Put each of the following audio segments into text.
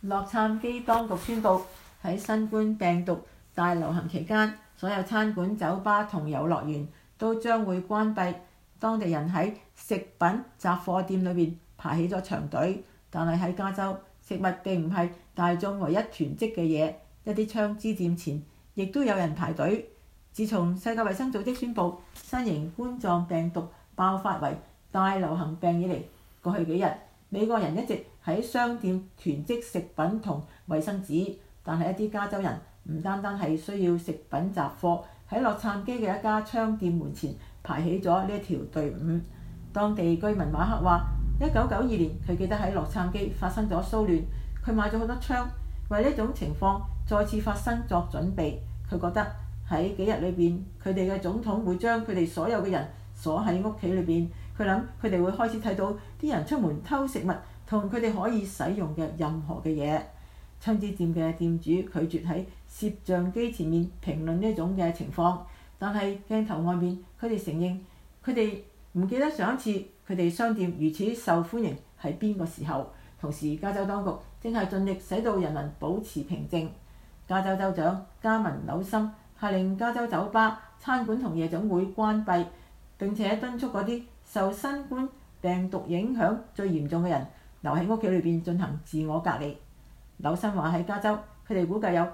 洛杉磯當局宣布，喺新冠病毒大流行期間，所有餐館、酒吧同遊樂園都將會關閉。當地人喺食品雜貨店裏邊排起咗長隊，但係喺加州，食物並唔係大眾唯一囤積嘅嘢，一啲槍支店前亦都有人排隊。自從世界衛生組織宣布新型冠狀病毒爆發為大流行病以嚟，過去幾日美國人一直喺商店囤積食品同衛生紙，但係一啲加州人唔單單係需要食品雜貨，喺洛杉磯嘅一家槍店門前排起咗呢一條隊伍。當地居民馬克話：1992年佢記得喺洛杉磯發生咗騷亂，佢買咗好多槍，為呢種情況再次發生作準備。佢覺得喺幾日裏邊，佢哋嘅總統會將佢哋所有嘅人鎖喺屋企裏邊。佢諗佢哋會開始睇到啲人出門偷食物同佢哋可以使用嘅任何嘅嘢。槍支店嘅店主拒絕喺攝像機前面評論呢種嘅情況，但係鏡頭外面佢哋承認佢哋唔記得上一次佢哋商店如此受歡迎係邊個時候。同時，加州當局正係盡力使到人民保持平靜。加州州長加文紐森下令加州酒吧、餐館同夜總會關閉，並且敦促嗰啲受新冠病毒影響最嚴重嘅人留喺屋企裏邊進行自我隔離。紐森話喺加州，佢哋估計有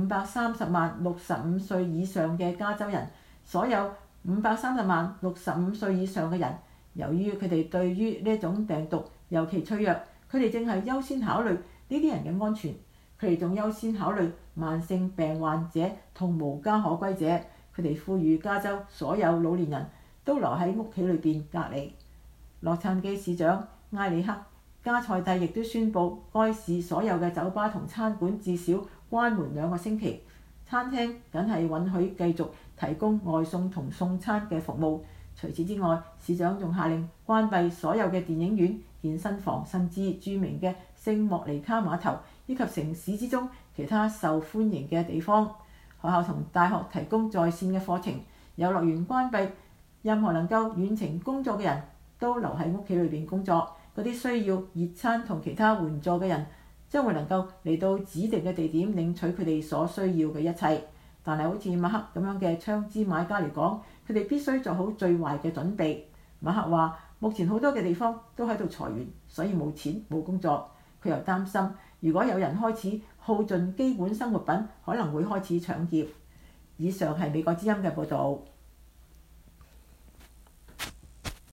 530萬65歲以上嘅加州人，所有530萬65歲以上嘅人，由於佢哋對於呢種病毒尤其脆弱，佢哋正係優先考慮呢啲人嘅安全。佢哋仲優先考慮慢性病患者同無家可歸者。佢哋呼籲加州所有老年人都留喺屋企裏邊隔離。洛杉磯市長埃里克加塞蒂亦都宣布，該市所有嘅酒吧同餐館至少關門2個星期，餐廳僅係允許繼續提供外送同送餐嘅服務。除此之外，市長仲下令關閉所有嘅電影院、健身房，甚至著名嘅聖莫尼卡碼頭以及城市之中其他受歡迎嘅地方。學校同大學提供在線嘅課程，遊樂園關閉，任何能夠遠程工作嘅人都留喺屋企裏邊工作。嗰啲需要熱餐同其他援助嘅人將會能夠嚟到指定嘅地點領取佢哋所需要嘅一切。但係好似馬克咁樣嘅槍支買家嚟講，佢哋必須做好最壞嘅準備。馬克話：目前好多嘅地方都喺度裁員，所以冇錢冇工作。佢又擔心，如果有人開始耗盡基本生活品，可能會開始搶劫。以上係美國之音嘅報導。